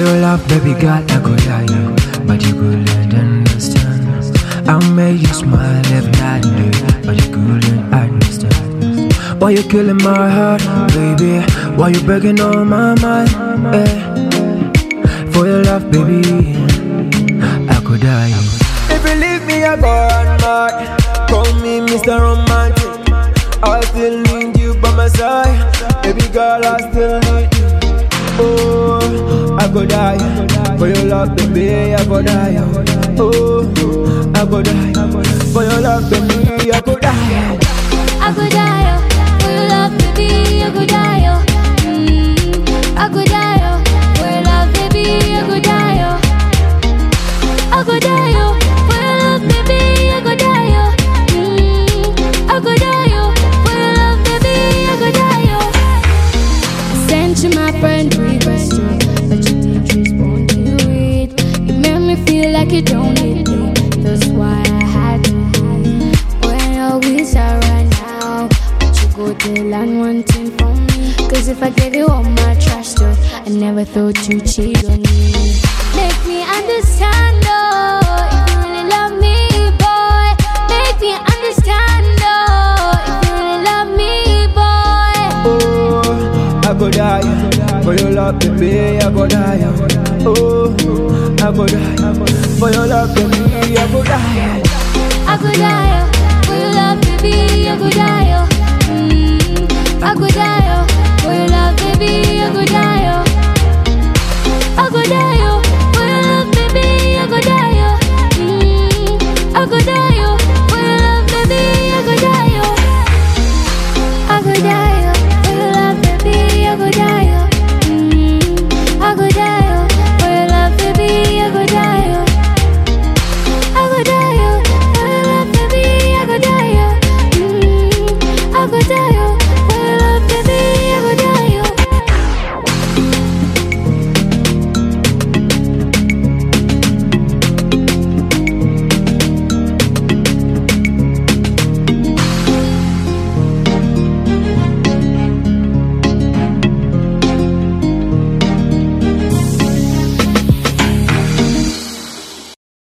your love, baby girl, I could die, but you couldn't understand. I made you smile every night and day, but you couldn't understand. Why you killing my heart, baby? Why you breaking all my mind? For your love, baby, I could die. If you leave me, I go on mad. Call me Mr. Romantic. I still need you by my side. Baby girl, I still need you. Oh, I could die for your love, baby. I could die. Oh, I could die for your love, baby. I could die. I could die for your love, baby. I could die. I could die for your love, baby. I could die. I could die for your love, baby. I could die. I could die for your love, baby. I could die. I sent you my friend request, but you didn't respond to it. You made me feel like you don't need me. That's why I had to hide. When you're with her right now, but you go tell and one thing from me. Cause if I gave you all my trash stuff, I never thought you'd cheat on me. Make me understand, oh, if you really love me, boy. Make me understand, oh, if you really love me, boy. Oh, I could die for your love, baby. I could die. Oh, I could die for your love, baby. I could die. I could die for your love, baby. I could die. I could die